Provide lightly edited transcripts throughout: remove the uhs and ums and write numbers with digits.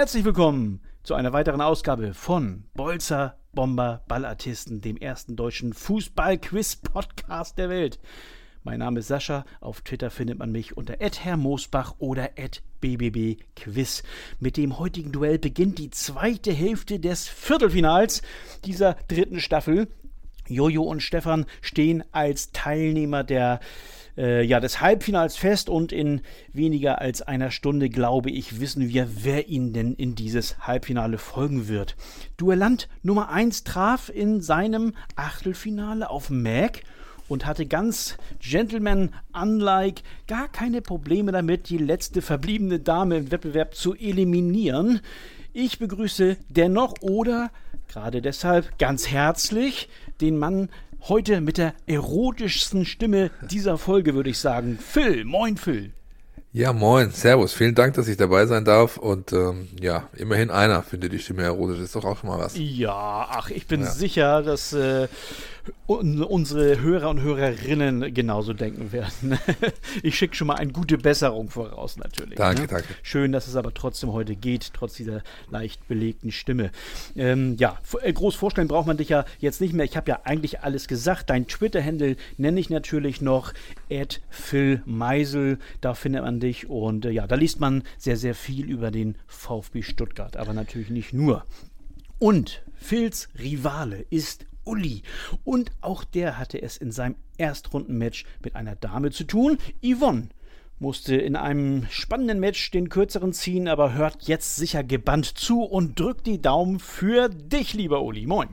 Herzlich willkommen zu einer weiteren Ausgabe von Bolzer Bomber Ballartisten, dem ersten deutschen Fußball-Quiz-Podcast der Welt. Mein Name ist Sascha, auf Twitter findet man mich unter @herrmoosbach oder @bbbquiz. Mit dem heutigen Duell beginnt die zweite Hälfte des Viertelfinals dieser dritten Staffel. Jojo und Stefan stehen als Teilnehmer des Halbfinals fest und in weniger als einer Stunde, glaube ich, wissen wir, wer ihnen denn in dieses Halbfinale folgen wird. Duellant Nummer 1 traf in seinem Achtelfinale auf Mac und hatte ganz Gentleman-unlike gar keine Probleme damit, die letzte verbliebene Dame im Wettbewerb zu eliminieren. Ich begrüße dennoch oder gerade deshalb ganz herzlich den Mann heute mit der erotischsten Stimme dieser Folge, würde ich sagen. Phil, moin Phil. Ja, moin, servus, vielen Dank, dass ich dabei sein darf und immerhin einer findet die Stimme erotisch, ist doch auch schon mal was. Ja, ich bin sicher, dass unsere Hörer und Hörerinnen genauso denken werden. Ich schicke schon mal eine gute Besserung voraus natürlich. Danke. Schön, dass es aber trotzdem heute geht, trotz dieser leicht belegten Stimme. Groß vorstellen braucht man dich ja jetzt nicht mehr. Ich habe ja eigentlich alles gesagt. Dein Twitter-Handle nenne ich natürlich noch @philmeisel. Da findet man dich und da liest man sehr, sehr viel über den VfB Stuttgart, aber natürlich nicht nur. Und Phils Rivale ist Uli. Und auch der hatte es in seinem Erstrundenmatch mit einer Dame zu tun. Yvonne musste in einem spannenden Match den kürzeren ziehen, aber hört jetzt sicher gebannt zu und drückt die Daumen für dich, lieber Uli. Moin.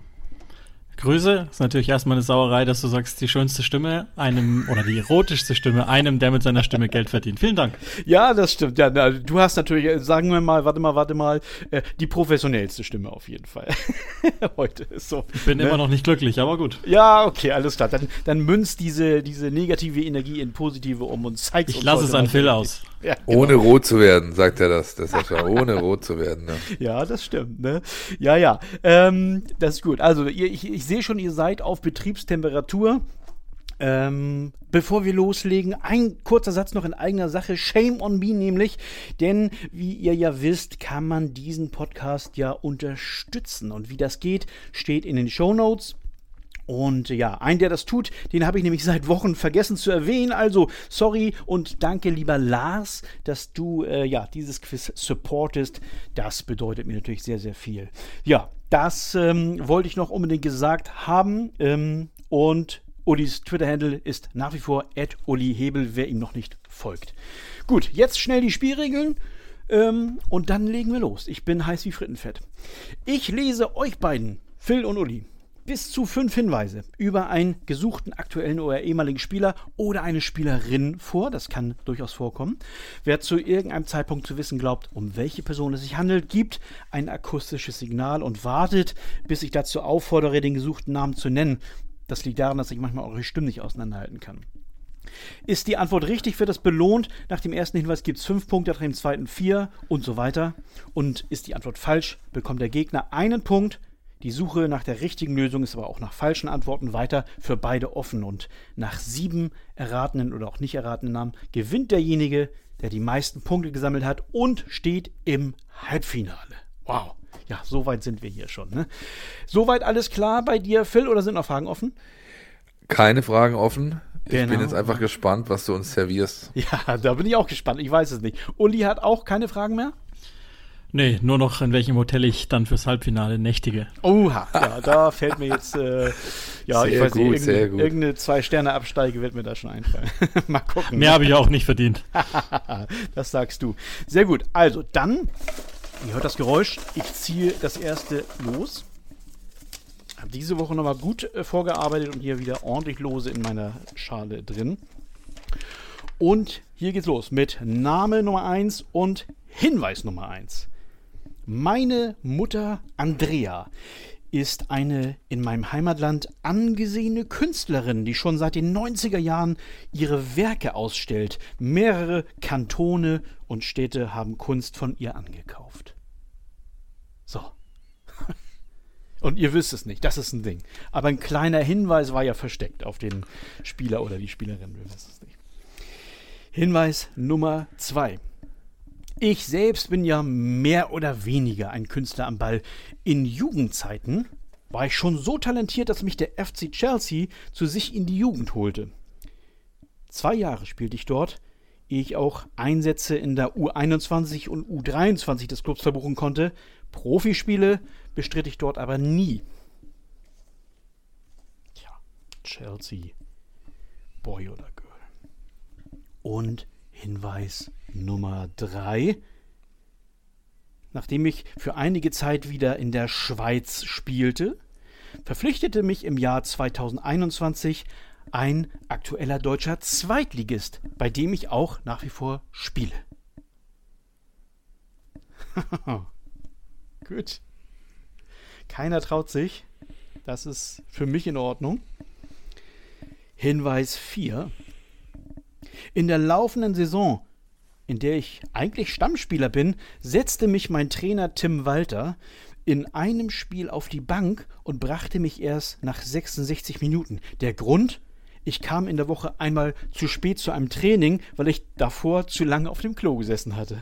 Grüße, ist natürlich erstmal eine Sauerei, dass du sagst, die schönste Stimme die erotischste Stimme einem, der mit seiner Stimme Geld verdient. Vielen Dank. Ja, das stimmt. Ja, du hast natürlich, sagen wir mal, warte mal, die professionellste Stimme auf jeden Fall. Heute ist so. Ich bin immer noch nicht glücklich, aber gut. Ja, okay, alles klar. Dann münzt diese negative Energie in positive um und zeigt uns. Ich lasse es an Phil aus. Ja, genau. Ohne rot zu werden, sagt er das ist ja schon, ohne rot zu werden. Ne? Ja, das stimmt, ne? Ja, das ist gut. Also, ich sehe schon, ihr seid auf Betriebstemperatur. Bevor wir loslegen, ein kurzer Satz noch in eigener Sache. Shame on me nämlich, denn wie ihr ja wisst, kann man diesen Podcast ja unterstützen. Und wie das geht, steht in den Shownotes. Und ja, einen, der das tut, den habe ich nämlich seit Wochen vergessen zu erwähnen. Also, sorry und danke, lieber Lars, dass du dieses Quiz supportest. Das bedeutet mir natürlich sehr, sehr viel. Ja, das wollte ich noch unbedingt gesagt haben. Und Ulis Twitter-Handle ist nach wie vor @UliHebel, wer ihm noch nicht folgt. Gut, jetzt schnell die Spielregeln. Und dann legen wir los. Ich bin heiß wie Frittenfett. Ich lese euch beiden, Phil und Uli, bis zu 5 Hinweise über einen gesuchten aktuellen oder ehemaligen Spieler oder eine Spielerin vor. Das kann durchaus vorkommen. Wer zu irgendeinem Zeitpunkt zu wissen glaubt, um welche Person es sich handelt, gibt ein akustisches Signal und wartet, bis ich dazu auffordere, den gesuchten Namen zu nennen. Das liegt daran, dass ich manchmal eure Stimmen nicht auseinanderhalten kann. Ist die Antwort richtig, wird das belohnt. Nach dem ersten Hinweis gibt es 5 Punkte, nach dem zweiten 4 und so weiter. Und ist die Antwort falsch, bekommt der Gegner einen Punkt. Die Suche nach der richtigen Lösung ist aber auch nach falschen Antworten weiter für beide offen. Und nach 7 erratenen oder auch nicht erratenen Namen gewinnt derjenige, der die meisten Punkte gesammelt hat und steht im Halbfinale. Wow. Ja, soweit sind wir hier schon. Ne? Soweit alles klar bei dir, Phil, oder sind noch Fragen offen? Keine Fragen offen. Genau. Ich bin jetzt einfach gespannt, was du uns servierst. Ja, da bin ich auch gespannt. Ich weiß es nicht. Uli hat auch keine Fragen mehr? Nee, nur noch in welchem Hotel ich dann fürs Halbfinale nächtige. Oha, ja, da fällt mir jetzt, irgendeine 2-Sterne-Absteige wird mir da schon einfallen. Mal gucken. Mehr habe ich auch nicht verdient. Das sagst du. Sehr gut, also dann, ihr hört das Geräusch, ich ziehe das erste los. Habe diese Woche nochmal gut vorgearbeitet und hier wieder ordentlich Lose in meiner Schale drin. Und hier geht's los mit Name Nummer 1 und Hinweis Nummer 1. Meine Mutter Andrea ist eine in meinem Heimatland angesehene Künstlerin, die schon seit den 90er Jahren ihre Werke ausstellt. Mehrere Kantone und Städte haben Kunst von ihr angekauft. So. Und ihr wisst es nicht, das ist ein Ding. Aber ein kleiner Hinweis war ja versteckt auf den Spieler oder die Spielerin, wir wissen es nicht. Hinweis Nummer 2. Ich selbst bin ja mehr oder weniger ein Künstler am Ball. In Jugendzeiten war ich schon so talentiert, dass mich der FC Chelsea zu sich in die Jugend holte. 2 Jahre spielte ich dort, ehe ich auch Einsätze in der U21 und U23 des Clubs verbuchen konnte. Profispiele bestritt ich dort aber nie. Tja, Chelsea, Boy oder Girl. Und Hinweis Nummer 3. Nachdem ich für einige Zeit wieder in der Schweiz spielte, verpflichtete mich im Jahr 2021 ein aktueller deutscher Zweitligist, bei dem ich auch nach wie vor spiele. Gut. Keiner traut sich. Das ist für mich in Ordnung. Hinweis 4. In der laufenden Saison, in der ich eigentlich Stammspieler bin, setzte mich mein Trainer Tim Walter in einem Spiel auf die Bank und brachte mich erst nach 66 Minuten. Der Grund? Ich kam in der Woche einmal zu spät zu einem Training, weil ich davor zu lange auf dem Klo gesessen hatte.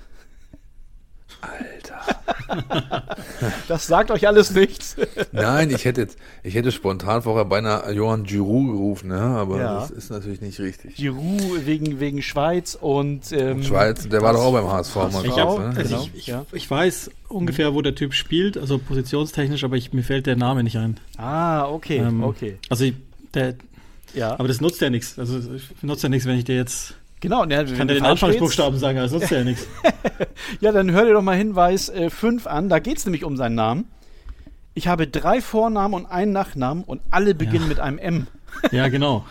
Alter. Das sagt euch alles nichts. Nein, ich hätte spontan vorher beinahe Johann Giroud gerufen, ne? Aber das ist natürlich nicht richtig. Giroud wegen Schweiz und Schweiz, der war doch auch beim HSV mal drauf, ne? Also ich weiß ungefähr, wo der Typ spielt, also positionstechnisch, aber mir fällt der Name nicht ein. Ah, okay, okay. Also aber das nutzt ja nichts. Also nutzt ja nichts, wenn ich dir jetzt... Genau, ne, ich kann dir den Anfangsbuchstaben sagen, aber das nutzt ja nichts. Ja, dann hör dir doch mal Hinweis 5 an. Da geht es nämlich um seinen Namen. Ich habe 3 Vornamen und einen Nachnamen und alle beginnen mit einem M. Ja, genau.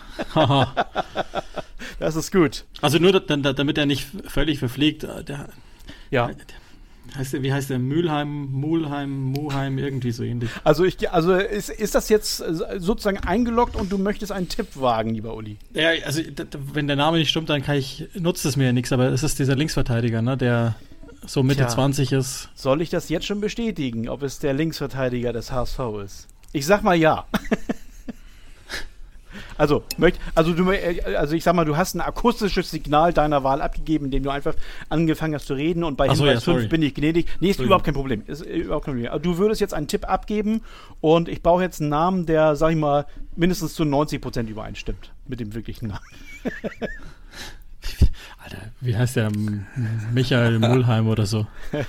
Das ist gut. Also nur, damit er nicht völlig verfliegt. Wie heißt der? Mulheim, irgendwie so ähnlich. Also ist das jetzt sozusagen eingeloggt und du möchtest einen Tipp wagen, lieber Uli? Ja, also wenn der Name nicht stimmt, dann nutzt es mir ja nichts, aber es ist dieser Linksverteidiger, ne, der so Mitte 20 ist. Soll ich das jetzt schon bestätigen, ob es der Linksverteidiger des HSV ist? Ich sag mal ja. Also ich sag mal, du hast ein akustisches Signal deiner Wahl abgegeben, indem du einfach angefangen hast zu reden und bei Hinweis 5 bin ich gnädig. Nee, ist überhaupt kein Problem. Aber du würdest jetzt einen Tipp abgeben und ich brauche jetzt einen Namen, der, sag ich mal, mindestens zu 90% übereinstimmt mit dem wirklichen Namen. Alter, wie heißt der? Michael Mulheim oder so.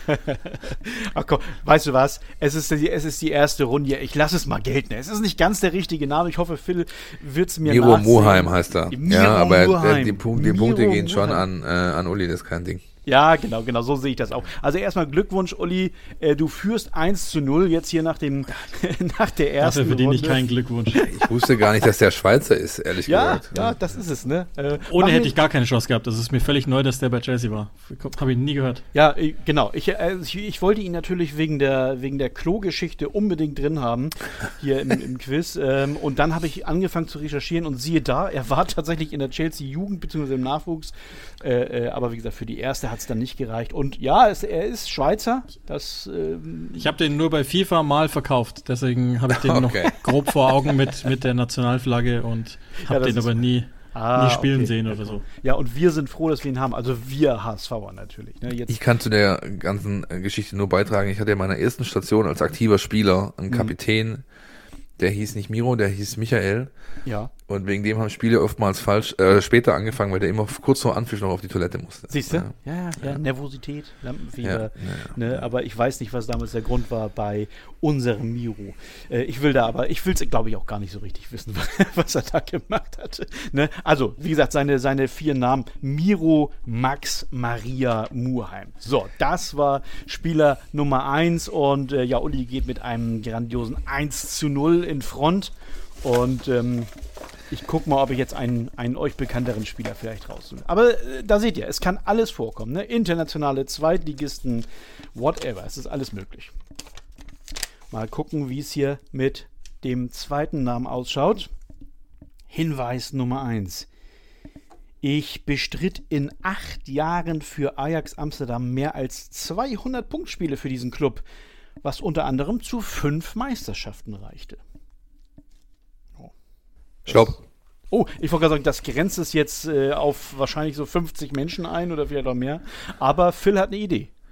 Ach komm, weißt du was? Es ist die erste Runde. Ich lasse es mal gelten. Es ist nicht ganz der richtige Name. Ich hoffe, Phil wird es mir Miro Muheim heißt er. Ja, aber die Punkte gehen schon Muheim. an Uli, das ist kein Ding. Ja, genau, so sehe ich das auch. Also erstmal Glückwunsch, Uli. Du führst 1-0 jetzt hier nach der ersten Dafür verdiene Runde. ich keinen Glückwunsch. Ich wusste gar nicht, dass der Schweizer ist, ehrlich gesagt. Ja, das ist es, ne? Ohne hätte ich gar keine Chance gehabt. Das ist mir völlig neu, dass der bei Chelsea war. Habe ich nie gehört. Ja, genau. Ich wollte ihn natürlich wegen der Klo-Geschichte unbedingt drin haben, hier im Quiz. Und dann habe ich angefangen zu recherchieren und siehe da, er war tatsächlich in der Chelsea-Jugend bzw. im Nachwuchs. Aber wie gesagt, für die erste hat es dann nicht gereicht. Und ja, er ist Schweizer. Ich habe den nur bei FIFA mal verkauft. Deswegen habe ich den noch grob vor Augen mit der Nationalflagge und habe den aber nie spielen sehen oder so. Ja, und wir sind froh, dass wir ihn haben. Also wir HSVer natürlich. Ne? Ich kann zu der ganzen Geschichte nur beitragen. Ich hatte in meiner ersten Station als aktiver Spieler einen Kapitän, der hieß nicht Miro, der hieß Michael. Ja. Und wegen dem haben Spiele oftmals später angefangen, weil der immer kurz vor Anpfiff noch auf die Toilette musste. Siehst du? Ja. Nervosität, Lampenfieber. Ne? Aber ich weiß nicht, was damals der Grund war bei unserem Miro. Ich will es, glaube ich, auch gar nicht so richtig wissen, was er da gemacht hatte. Ne? Also, wie gesagt, seine 4 Namen: Miro, Max, Maria, Muheim. So, das war Spieler Nummer 1 und Uli geht mit einem grandiosen 1-0 in Front. Und ich gucke mal, ob ich jetzt einen euch bekannteren Spieler vielleicht raussuche. Aber da seht ihr, es kann alles vorkommen. Ne? Internationale Zweitligisten, whatever. Es ist alles möglich. Mal gucken, wie es hier mit dem zweiten Namen ausschaut. Hinweis Nummer 1. Ich bestritt in 8 Jahren für Ajax Amsterdam mehr als 200 Punktspiele für diesen Club, was unter anderem zu 5 Meisterschaften reichte. Stopp. Oh, ich wollte gerade sagen, das grenzt es jetzt auf wahrscheinlich so 50 Menschen ein oder vielleicht auch mehr. Aber Phil hat eine Idee.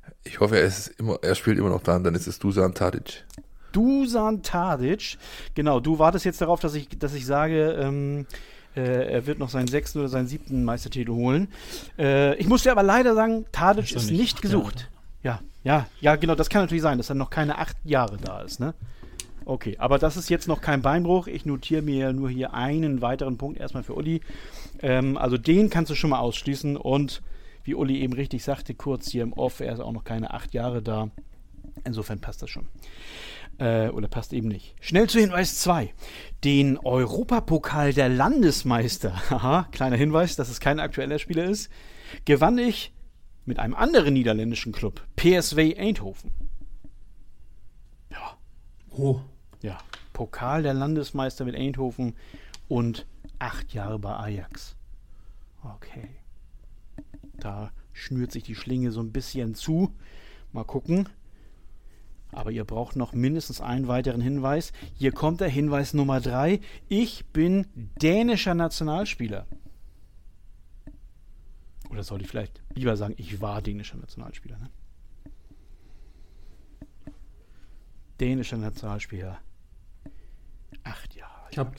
Ich hoffe, er spielt immer noch da, und dann ist es Dusan Tadic. Dusan Tadic, genau, du wartest jetzt darauf, dass ich sage, er wird noch seinen 6. oder seinen 7. Meistertitel holen. Ich muss dir aber leider sagen, Tadic ist nicht gesucht. Ja, genau, das kann natürlich sein, dass er noch keine 8 Jahre da ist, ne? Okay, aber das ist jetzt noch kein Beinbruch. Ich notiere mir nur hier einen weiteren Punkt erstmal für Uli. Also den kannst du schon mal ausschließen, und wie Uli eben richtig sagte, kurz hier im Off, er ist auch noch keine 8 Jahre da. Insofern passt das schon. Oder passt eben nicht. Schnell zu Hinweis 2. Den Europapokal der Landesmeister, haha, kleiner Hinweis, dass es kein aktueller Spieler ist, gewann ich mit einem anderen niederländischen Club, PSV Eindhoven. Ja. Oh. Ja, Pokal der Landesmeister mit Eindhoven und 8 Jahre bei Ajax. Okay. Da schnürt sich die Schlinge so ein bisschen zu. Mal gucken. Aber ihr braucht noch mindestens einen weiteren Hinweis. Hier kommt der Hinweis Nummer 3. Ich bin dänischer Nationalspieler. Oder sollte ich vielleicht lieber sagen, ich war dänischer Nationalspieler. Ne? Dänischer Nationalspieler. 8 Jahre.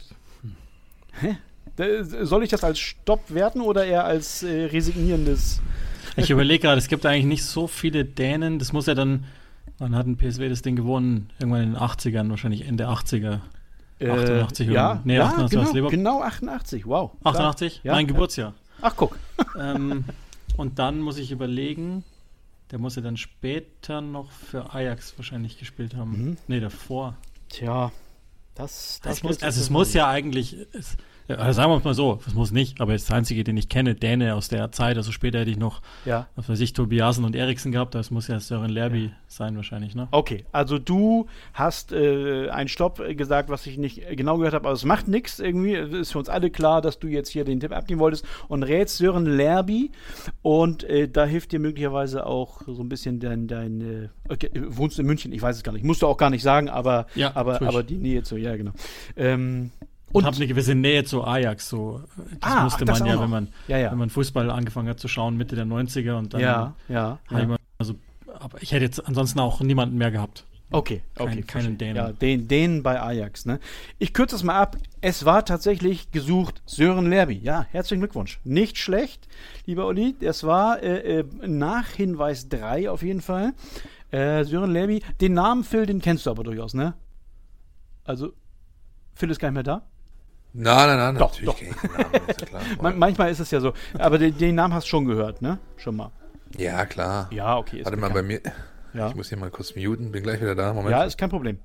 Soll ich das als Stopp werten oder eher als resignierendes? Ich überlege gerade, es gibt eigentlich nicht so viele Dänen. Das muss ja dann, wann hat ein PSV das Ding gewonnen? Irgendwann in den 80ern, wahrscheinlich Ende 80er. 88 ja, oder? Nee, 88 genau 88, wow. 88? Ja, mein Geburtsjahr. Ach, guck. Und dann muss ich überlegen, der muss ja dann später noch für Ajax wahrscheinlich gespielt haben. Mhm. Nee, davor. Tja, das es muss ja eigentlich, sagen wir es mal so, es muss nicht, aber es ist der einzige, den ich kenne, Däne aus der Zeit, also später hätte ich noch, was weiß ich, Tobiasen und Eriksen gehabt, das muss ja Søren Lerby sein wahrscheinlich, ne? Okay, also du hast einen Stopp gesagt, was ich nicht genau gehört habe, aber es macht nichts irgendwie, es ist für uns alle klar, dass du jetzt hier den Tipp abgeben wolltest und rätst Søren Lerby, und da hilft dir möglicherweise auch so ein bisschen dein okay, wohnst du in München, ich weiß es gar nicht, musst du auch gar nicht sagen, aber die Nähe zu, ja genau. Und habe eine gewisse Nähe zu Ajax. So. Das musste man ja, wenn man Fußball angefangen hat zu schauen, Mitte der 90er. Und dann aber ich hätte jetzt ansonsten auch niemanden mehr gehabt. Okay. Keinen Dänen. Ja, den bei Ajax. Ne? Ich kürze es mal ab. Es war tatsächlich gesucht Søren Lerby. Ja, herzlichen Glückwunsch. Nicht schlecht, lieber Uli. Es war nach Hinweis 3 auf jeden Fall. Søren Lerby. Den Namen Phil, den kennst du aber durchaus, ne? Also, Phil ist gar nicht mehr da? Nein, doch. Natürlich kenn ich den Namen, ist ja klar. Manchmal ist es ja so. Aber den Namen hast du schon gehört, ne? Schon mal. Ja, klar. Ja, okay. Warte mal bei mir. Ja. Ich muss hier mal kurz muten. Bin gleich wieder da. Moment. Ja, ist kein Problem.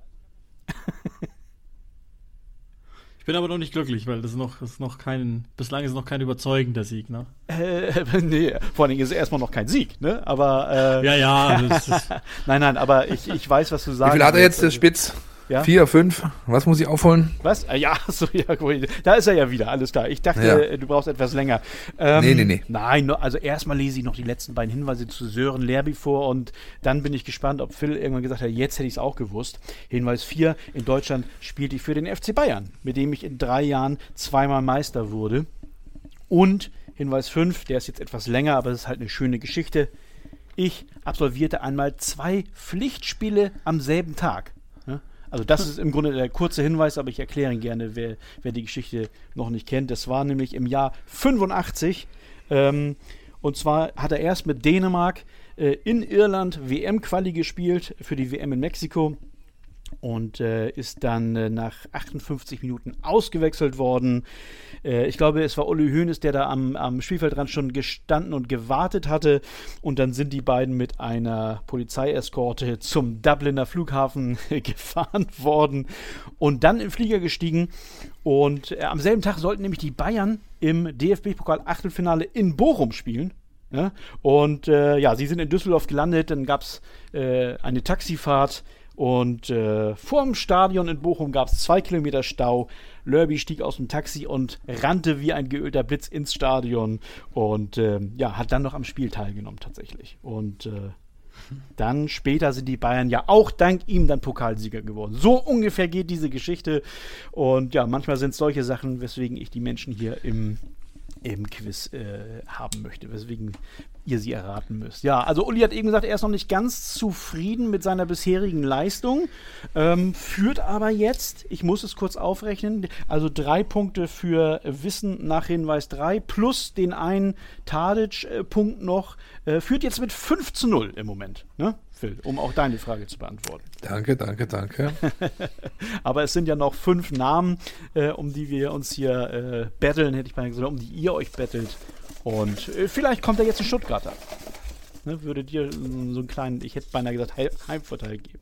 Ich bin aber noch nicht glücklich, weil bislang ist noch kein überzeugender Sieg, ne? Nee, vor allen Dingen ist es erstmal noch kein Sieg, ne? Aber Nein, aber ich weiß, was du sagst. Wie viel hat er jetzt, der Spitz? Ja? 4, 5? Was muss ich aufholen? Was? Ja, so, ja, gut. Da ist er ja wieder, alles klar. Ich dachte, du brauchst etwas länger. Nee. Nein, also erstmal lese ich noch die letzten beiden Hinweise zu Søren Lerby vor, und dann bin ich gespannt, ob Phil irgendwann gesagt hat, jetzt hätte ich es auch gewusst. Hinweis 4, in Deutschland spielte ich für den FC Bayern, mit dem ich in 3 Jahren 2-mal Meister wurde. Und Hinweis 5, der ist jetzt etwas länger, aber das ist halt eine schöne Geschichte. Ich absolvierte einmal 2 Pflichtspiele am selben Tag. Also das ist im Grunde der kurze Hinweis, aber ich erkläre ihn gerne, wer die Geschichte noch nicht kennt. Das war nämlich im Jahr 85. Und zwar hat er erst mit Dänemark in Irland WM-Quali gespielt für die WM in Mexiko. Und ist dann nach 58 Minuten ausgewechselt worden. Ich glaube, es war Uli Hoeneß, der da am Spielfeldrand schon gestanden und gewartet hatte. Und dann sind die beiden mit einer Polizeieskorte zum Dubliner Flughafen gefahren worden und dann im Flieger gestiegen. Und am selben Tag sollten nämlich die Bayern im DFB-Pokal-Achtelfinale in Bochum spielen. Ja? Und sie sind in Düsseldorf gelandet. Dann gab es eine Taxifahrt. Und vorm Stadion in Bochum gab es 2 Kilometer Stau. Lerby stieg aus dem Taxi und rannte wie ein geölter Blitz ins Stadion und hat dann noch am Spiel teilgenommen tatsächlich. Und dann später sind die Bayern ja auch dank ihm dann Pokalsieger geworden. So ungefähr geht diese Geschichte. Und ja, manchmal sind es solche Sachen, weswegen ich die Menschen hier im Quiz haben möchte. Weswegen ihr sie erraten müsst. Ja, also Uli hat eben gesagt, er ist noch nicht ganz zufrieden mit seiner bisherigen Leistung, führt aber jetzt, ich muss es kurz aufrechnen, also 3 Punkte für Wissen nach Hinweis 3 plus den einen Tadic-Punkt noch, führt jetzt mit 5:0 im Moment, ne? Phil, um auch deine Frage zu beantworten. Danke. Aber es sind ja noch 5 Namen, um die wir uns hier battlen, hätte ich mal gesagt, um die ihr euch battelt. Und vielleicht kommt da jetzt ein Stuttgarter. Ne, würde dir so einen kleinen, ich hätte beinahe gesagt, Heimvorteil geben.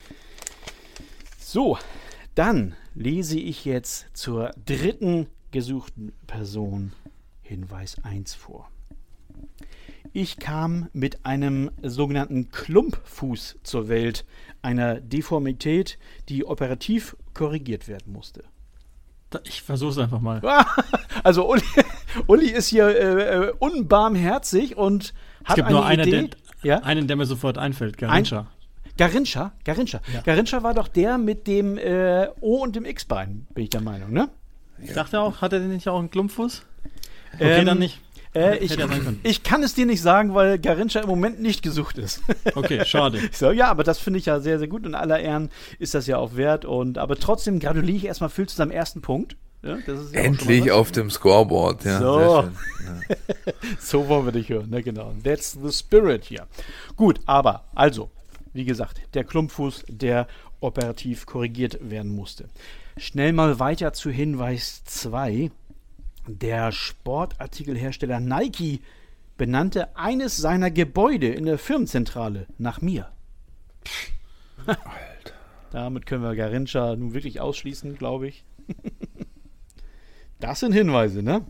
So, dann lese ich jetzt zur dritten gesuchten Person Hinweis 1 vor. Ich kam mit einem sogenannten Klumpfuß zur Welt, einer Deformität, die operativ korrigiert werden musste. Ich versuch's einfach mal. Also Uli ist hier unbarmherzig und hat eine Idee. Einen, der mir sofort einfällt, Garincha. Garincha? Ja. Garincha war doch der mit dem O und dem X-Bein, bin ich der Meinung, ne? Ich dachte auch, hat er denn nicht auch einen Klumpfuß? Okay, dann nicht. Ich kann es dir nicht sagen, weil Garincha im Moment nicht gesucht ist. Okay, schade. So, ja, aber das finde ich ja sehr, sehr gut. In aller Ehren ist das ja auch wert. Aber trotzdem gratuliere ich erstmal Phil zu seinem ersten Punkt. Ja, das ist ja endlich auf dem Scoreboard. Ja, so. Sehr schön. Ja. So wollen wir dich hören. Ne, genau. That's the spirit hier. Gut, aber also, wie gesagt, der Klumpfuß, der operativ korrigiert werden musste. Schnell mal weiter zu Hinweis 2. Der Sportartikelhersteller Nike benannte eines seiner Gebäude in der Firmenzentrale nach mir. Alter. Damit können wir Garincha nun wirklich ausschließen, glaube ich. Das sind Hinweise, ne?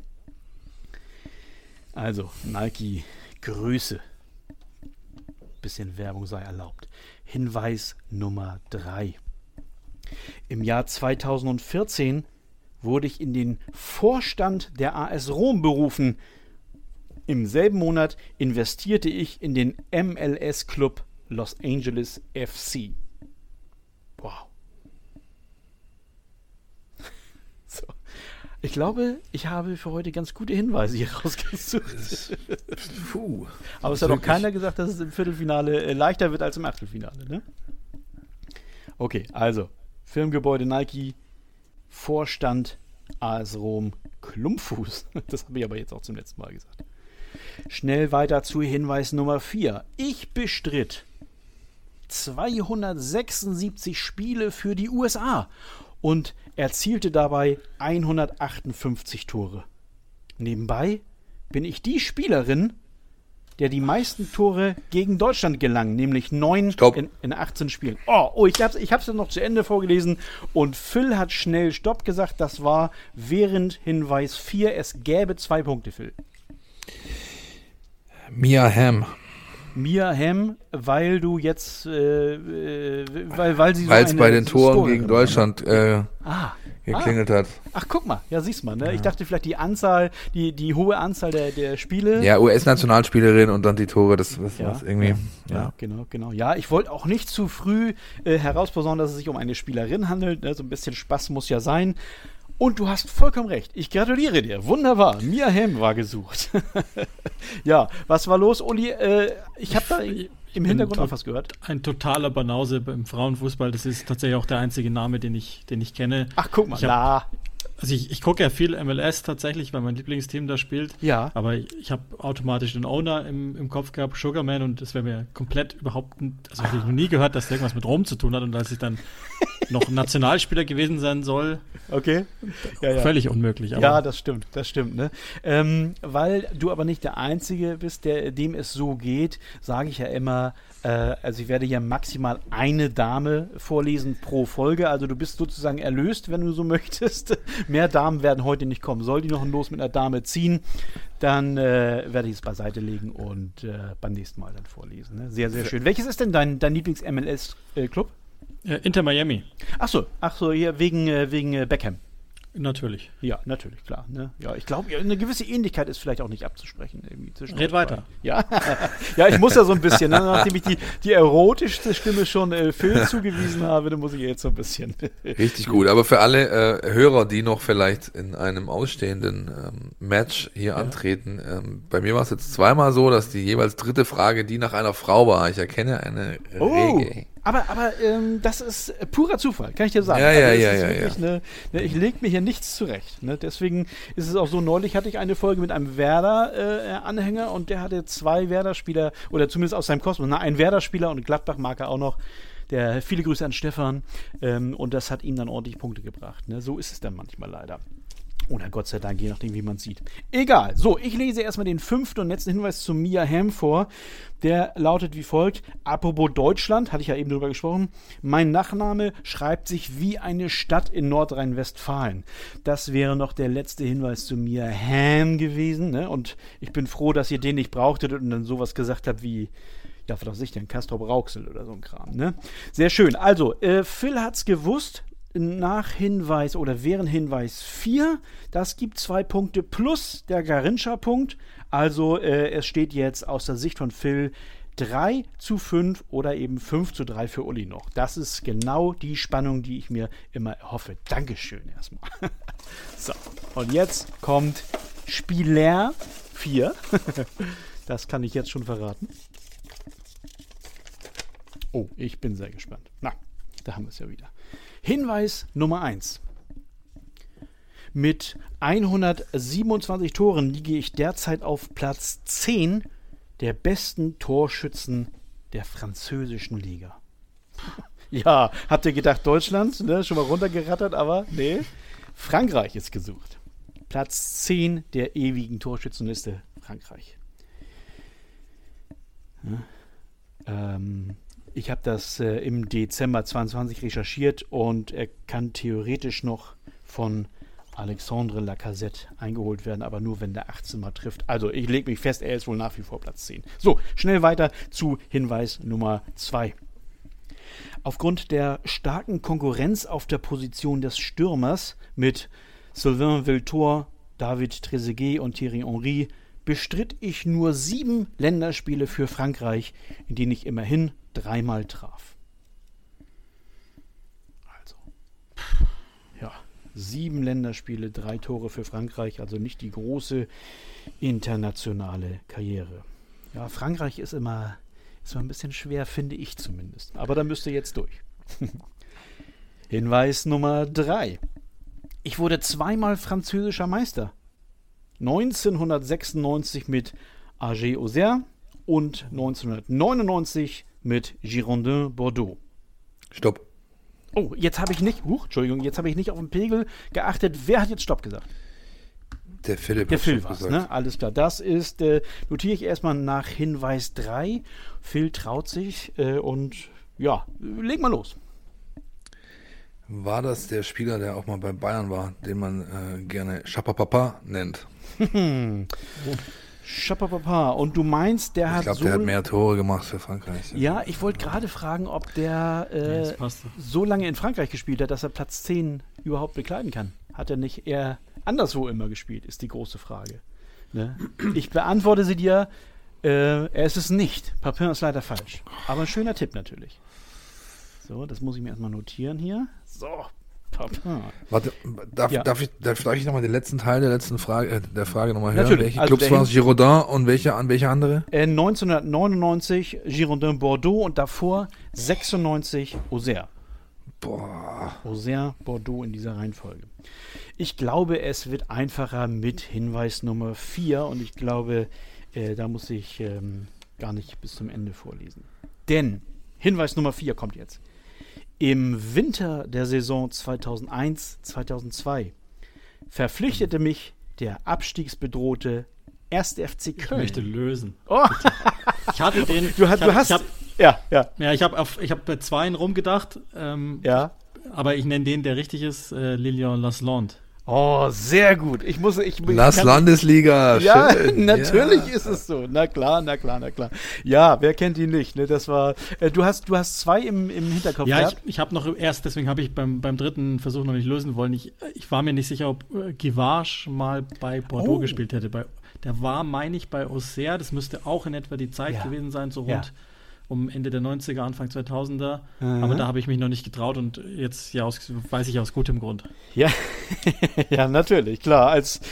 Also, Nike, Grüße. Bisschen Werbung sei erlaubt. Hinweis Nummer 3. Im Jahr 2014 wurde ich in den Vorstand der AS Rom berufen. Im selben Monat investierte ich in den MLS-Club Los Angeles FC. Wow. So. Ich glaube, ich habe für heute ganz gute Hinweise hier rausgesucht. Aber es hat auch keiner gesagt, dass es im Viertelfinale leichter wird als im Achtelfinale, ne? Okay, also Firmengebäude Nike, Vorstand AS Rom, Klumpfuß. Das habe ich aber jetzt auch zum letzten Mal gesagt. Schnell weiter zu Hinweis Nummer 4. Ich bestritt 276 Spiele für die USA und erzielte dabei 158 Tore. Nebenbei bin ich die Spielerin, der die meisten Tore gegen Deutschland gelangen, nämlich 9 in 18 Spielen. Ich hab's ja noch zu Ende vorgelesen und Phil hat schnell Stopp gesagt. Das war während Hinweis 4. Es gäbe 2 Punkte, Phil. Mia Hamm. Mia Hamm, weil du jetzt weil sie so weil es bei den Toren gegen Deutschland geklingelt hat. Ach, guck mal, ja, siehst mal, ne? Ja. Ich dachte vielleicht die Anzahl, die hohe Anzahl der Spiele. Ja, US-Nationalspielerin und dann die Tore, das war's irgendwie. Ja, genau. Ja, ich wollte auch nicht zu früh herausposaunen, dass es sich um eine Spielerin handelt, ne? So ein bisschen Spaß muss ja sein. Und du hast vollkommen recht. Ich gratuliere dir. Wunderbar. Mia Hamm war gesucht. Ja, was war los, Uli? Ich habe da im Hintergrund auch was gehört. Ein totaler Banause im Frauenfußball. Das ist tatsächlich auch der einzige Name, den ich kenne. Ach, guck mal. Ich gucke ja viel MLS tatsächlich, weil mein Lieblingsteam da spielt. Ja. Aber ich habe automatisch den Owner im Kopf gehabt, Sugarman, und das wäre mir komplett überhaupt nicht, also habe ich noch nie gehört, dass der irgendwas mit Rom zu tun hat, und als ich dann noch ein Nationalspieler gewesen sein soll. Okay. Ja. Völlig unmöglich. Aber ja, das stimmt, ne? Weil du aber nicht der Einzige bist, dem es so geht, sage ich ja immer, also ich werde hier maximal eine Dame vorlesen pro Folge, also du bist sozusagen erlöst, wenn du so möchtest. Mehr Damen werden heute nicht kommen. Soll die noch ein Los mit einer Dame ziehen, dann werde ich es beiseite legen und beim nächsten Mal dann vorlesen. Ne? Sehr, sehr schön. Welches ist denn dein Lieblings-MLS-Club? Inter Miami. Ach so, hier wegen Beckham. Natürlich. Ja, natürlich, klar. Ne? Ja, ich glaube, eine gewisse Ähnlichkeit ist vielleicht auch nicht abzusprechen. Red weiter. Ja. Ja, ich muss ja so ein bisschen, ne? Nachdem ich die erotischste Stimme schon Phil zugewiesen habe, dann muss ich jetzt so ein bisschen. Richtig gut, aber für alle Hörer, die noch vielleicht in einem ausstehenden Match hier antreten, bei mir war es jetzt zweimal so, dass die jeweils dritte Frage, die nach einer Frau war. Ich erkenne eine Regel. Aber das ist purer Zufall, kann ich dir sagen. Ja. Ich lege mir hier nichts zurecht. Ne? Deswegen ist es auch so, neulich hatte ich eine Folge mit einem Werder-Anhänger und der hatte 2 Werder-Spieler, oder zumindest aus seinem Kosmos, ein Werder-Spieler und Gladbach mag er auch noch. Viele Grüße an Stefan und das hat ihm dann ordentlich Punkte gebracht. Ne? So ist es dann manchmal leider. Oder Gott sei Dank, je nachdem, wie man sieht. Egal. So, ich lese erstmal den 5. und letzten Hinweis zu Mia Hamm vor. Der lautet wie folgt. Apropos Deutschland, hatte ich ja eben drüber gesprochen. Mein Nachname schreibt sich wie eine Stadt in Nordrhein-Westfalen. Das wäre noch der letzte Hinweis zu Mia Hamm gewesen. Ne? Und ich bin froh, dass ihr den nicht brauchtet und dann sowas gesagt habt wie... Ja, was weiß ich denn? Castrop Rauxel oder so ein Kram. Ne? Sehr schön. Also, Phil hat's gewusst. Nach Hinweis oder während Hinweis 4, das gibt 2 Punkte plus der Garincha-Punkt. Also es steht jetzt aus der Sicht von Phil 3:5 oder eben 5:3 für Uli noch. Das ist genau die Spannung, die ich mir immer erhoffe. Dankeschön erstmal. So, und jetzt kommt Spieler 4. Das kann ich jetzt schon verraten. Oh, ich bin sehr gespannt. Na, da haben wir es ja wieder. Hinweis Nummer 1. Mit 127 Toren liege ich derzeit auf Platz 10 der besten Torschützen der französischen Liga. Ja, habt ihr gedacht Deutschland, ne? Schon mal runtergerattert, aber nee. Frankreich ist gesucht. Platz 10 der ewigen Torschützenliste Frankreich. Ja. Ich habe das im Dezember 22 recherchiert und er kann theoretisch noch von Alexandre Lacazette eingeholt werden, aber nur, wenn der 18 Mal trifft. Also, ich lege mich fest, er ist wohl nach wie vor Platz 10. So, schnell weiter zu Hinweis Nummer 2. Aufgrund der starken Konkurrenz auf der Position des Stürmers mit Sylvain Wiltord, David Trezeguet und Thierry Henry bestritt ich nur 7 Länderspiele für Frankreich, in denen ich immerhin 3-mal traf. Also, ja, 7 Länderspiele, 3 Tore für Frankreich, also nicht die große internationale Karriere. Ja, Frankreich ist immer ein bisschen schwer, finde ich zumindest. Aber da müsst ihr jetzt durch. Hinweis Nummer 3. Ich wurde 2-mal französischer Meister. 1996 mit AG Auxerre und 1999 mit Girondins Bordeaux. Stopp. Oh, jetzt habe ich nicht, jetzt habe ich nicht auf den Pegel geachtet. Wer hat jetzt Stopp gesagt? Der Philipp war es, ne? Alles klar. Das ist, notiere ich erstmal nach Hinweis 3. Phil traut sich und ja, leg mal los. War das der Spieler, der auch mal bei Bayern war, den man gerne Chapapapa nennt? Chapapapa. Und du meinst, der hat der hat mehr Tore gemacht für Frankreich. Ja, ich wollte gerade fragen, ob der so lange in Frankreich gespielt hat, dass er Platz 10 überhaupt bekleiden kann. Hat er nicht eher anderswo immer gespielt, ist die große Frage. Ne? Ich beantworte sie dir, er ist es nicht. Papin ist leider falsch. Aber ein schöner Tipp natürlich. So, das muss ich mir erstmal notieren hier. So, Papin. Warte, darf ich nochmal den letzten Teil der letzten Frage, der Frage nochmal hören? Natürlich. Welche Clubs waren es? Girondins und welche andere? 1999 Girondins Bordeaux und davor 96 Auxerre. Boah. Auxerre, Bordeaux in dieser Reihenfolge. Ich glaube, es wird einfacher mit Hinweis Nummer 4 und ich glaube, da muss ich gar nicht bis zum Ende vorlesen. Denn Hinweis Nummer 4 kommt jetzt. Im Winter der Saison 2001/2002 verpflichtete mich der abstiegsbedrohte 1. FC Köln. Ich möchte lösen. Oh. Ich hatte den. Ja, ich habe bei 2 rumgedacht. Ja. Aber ich nenne den, der richtig ist, Lilian Lasland. Oh, sehr gut. Landesliga. Ja, schön. Natürlich ist es so. Na klar. Ja, wer kennt ihn nicht? Ne? Das war. Du hast 2 im Hinterkopf. Ja, ich habe noch erst, deswegen habe ich beim dritten Versuch noch nicht lösen wollen. Ich war mir nicht sicher, ob Givage mal bei Bordeaux gespielt hätte. Der war, meine ich, bei Auxerre. Das müsste auch in etwa die Zeit gewesen sein, so rund um Ende der 90er, Anfang 2000er. Aber da habe ich mich noch nicht getraut und jetzt weiß ich aus gutem Grund. Ja, ja, natürlich, klar.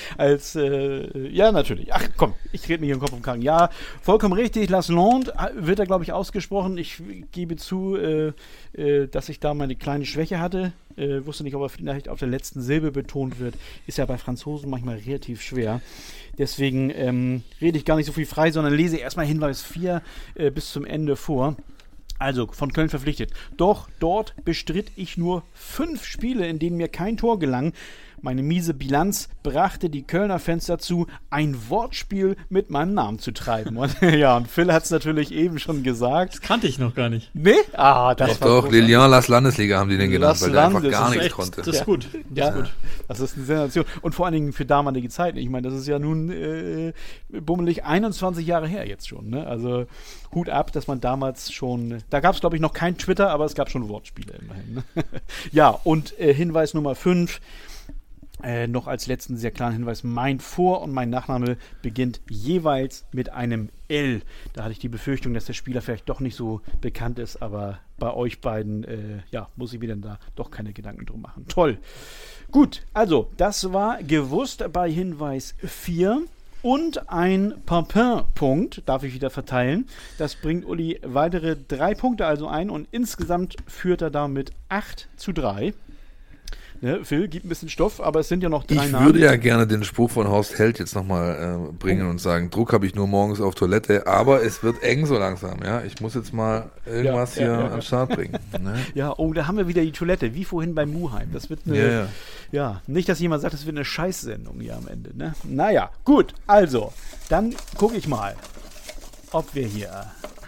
Ja, natürlich. Ach komm, ich rede mir hier im Kopf und Kragen. Ja, vollkommen richtig. Lasland wird da, glaube ich, ausgesprochen. Ich gebe zu, dass ich da meine kleine Schwäche hatte. Wusste nicht, ob er vielleicht auf der letzten Silbe betont wird. Ist ja bei Franzosen manchmal relativ schwer. Deswegen rede ich gar nicht so viel frei, sondern lese erstmal Hinweis 4 bis zum Ende vor. Also, von Köln verpflichtet. Doch dort bestritt ich nur 5 Spiele, in denen mir kein Tor gelang. Meine miese Bilanz brachte die Kölner Fans dazu, ein Wortspiel mit meinem Namen zu treiben. Und, und Phil hat es natürlich eben schon gesagt. Das kannte ich noch gar nicht. Nee? Doch, Lilian Las Landesliga haben die den genannt, weil der einfach gar nichts konnte. Das ist gut. Das ist eine Sensation. Und vor allen Dingen für damalige Zeiten. Ich meine, das ist ja nun bummelig 21 Jahre her jetzt schon. Ne? Also Hut ab, dass man damals schon, da gab es glaube ich noch kein Twitter, aber es gab schon Wortspiele immerhin. Ne? Ja, und Hinweis Nummer 5, noch als letzten sehr klaren Hinweis, mein Vor- und mein Nachname beginnt jeweils mit einem L. Da hatte ich die Befürchtung, dass der Spieler vielleicht doch nicht so bekannt ist, aber bei euch beiden, muss ich mir dann da doch keine Gedanken drum machen. Toll. Gut, also, das war gewusst bei Hinweis 4. Und ein Papin-Punkt darf ich wieder verteilen. Das bringt Uli weitere 3 Punkte also ein und insgesamt führt er damit 8:3. Ne, Phil, gibt ein bisschen Stoff, aber es sind ja noch 3 Namen. Ich würde ja gerne den Spruch von Horst Held jetzt nochmal bringen und sagen, Druck habe ich nur morgens auf Toilette, aber es wird eng so langsam, ja. Ich muss jetzt mal irgendwas hier an den Start bringen. Ne? Ja, da haben wir wieder die Toilette, wie vorhin bei Muheim. Das wird eine, nicht, dass jemand sagt, das wird eine Scheißsendung hier am Ende, ne? Naja, gut, also, dann gucke ich mal, ob wir hier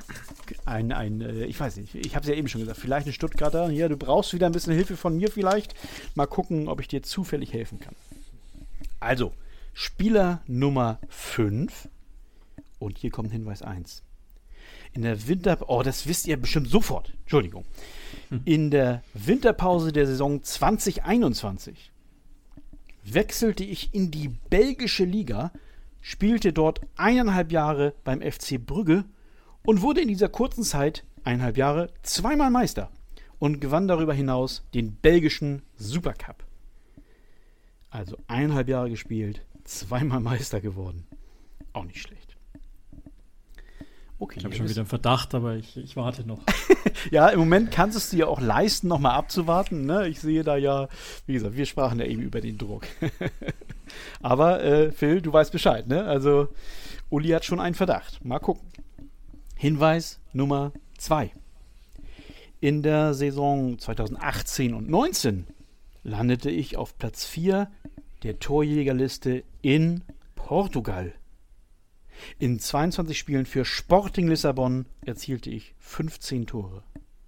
ich weiß nicht, ich habe es ja eben schon gesagt, vielleicht ein Stuttgarter, hier, du brauchst wieder ein bisschen Hilfe von mir vielleicht. Mal gucken, ob ich dir zufällig helfen kann. Also, Spieler Nummer 5 und hier kommt Hinweis 1. In der das wisst ihr bestimmt sofort, Entschuldigung. In der Winterpause der Saison 2021 wechselte ich in die belgische Liga, spielte dort 1,5 Jahre beim FC Brügge und wurde in dieser kurzen Zeit, 1,5 Jahre, 2-mal Meister und gewann darüber hinaus den belgischen Supercup. Also 1,5 Jahre gespielt, 2-mal Meister geworden. Auch nicht schlecht. Okay, ich habe schon wieder einen Verdacht, aber ich warte noch. Ja, im Moment kannst du es dir auch leisten, nochmal abzuwarten. Ne? Ich sehe da ja, wie gesagt, wir sprachen ja eben über den Druck. Aber Phil, du weißt Bescheid, ne? Also Uli hat schon einen Verdacht. Mal gucken. Hinweis Nummer 2. In der Saison 2018 und 19 landete ich auf Platz 4 der Torjägerliste in Portugal. In 22 Spielen für Sporting Lissabon erzielte ich 15 Tore.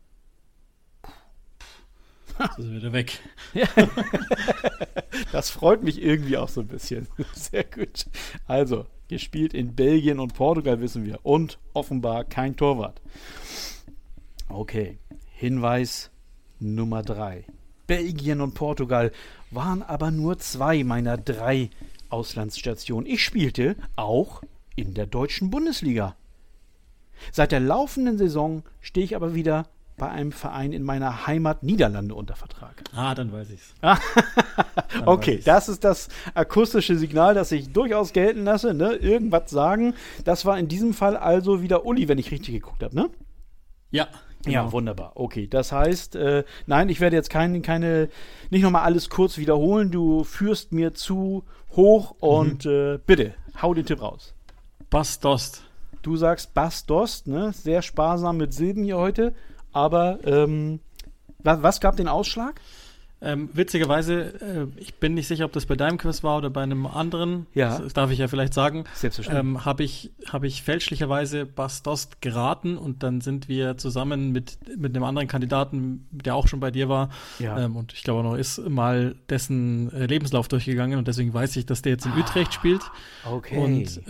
Das ist wieder weg. Ja. Das freut mich irgendwie auch so ein bisschen. Sehr gut. Also, gespielt in Belgien und Portugal, wissen wir. Und offenbar kein Torwart. Okay, Hinweis Nummer 3. Belgien und Portugal waren aber nur 2 meiner 3 Auslandsstationen. Ich spielte auch in der deutschen Bundesliga. Seit der laufenden Saison stehe ich aber wieder bei einem Verein in meiner Heimat Niederlande unter Vertrag. Dann weiß ich's. Okay, das ist das akustische Signal, das ich durchaus gelten lasse. Ne? Irgendwas sagen. Das war in diesem Fall also wieder Uli, wenn ich richtig geguckt habe, ne? Ja. Genau. Ja, wunderbar. Okay, das heißt, nein, ich werde jetzt nicht nochmal alles kurz wiederholen. Du führst mir zu hoch und bitte, hau den Tipp raus. Bas Dost. Du sagst Bas Dost, ne? Sehr sparsam mit Silben hier heute. Aber was gab den Ausschlag? Witzigerweise, ich bin nicht sicher, ob das bei deinem Quiz war oder bei einem anderen. Ja. Das darf ich ja vielleicht sagen. Selbstverständlich. Habe ich fälschlicherweise Bas Dost geraten und dann sind wir zusammen mit einem anderen Kandidaten, der auch schon bei dir war, und ich glaube auch noch ist, mal dessen Lebenslauf durchgegangen und deswegen weiß ich, dass der jetzt in Utrecht spielt. Okay. Und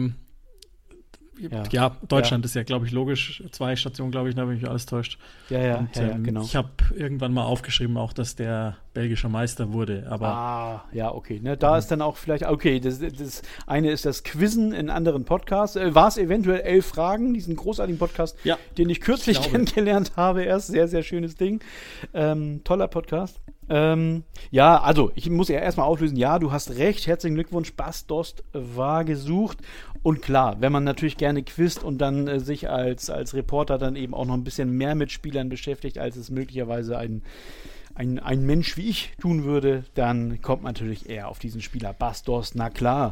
Deutschland ist ja, glaube ich, logisch. 2 Stationen, glaube ich, da bin ich alles täuscht. Und, genau. Ich habe irgendwann mal aufgeschrieben, auch, dass der belgische Meister wurde. Aber okay. Ne, da ist dann auch vielleicht, okay, das eine ist das Quizzen in anderen Podcasts. War es eventuell 11 Fragen, diesen großartigen Podcast, den ich kürzlich kennengelernt habe. Erst sehr, sehr schönes Ding. Toller Podcast. Also ich muss ja erstmal auflösen, du hast recht, herzlichen Glückwunsch, Bas Dost war gesucht und klar, wenn man natürlich gerne quizt und dann sich als Reporter dann eben auch noch ein bisschen mehr mit Spielern beschäftigt, als es möglicherweise ein Mensch wie ich tun würde, dann kommt man natürlich eher auf diesen Spieler Bas Dost, na klar.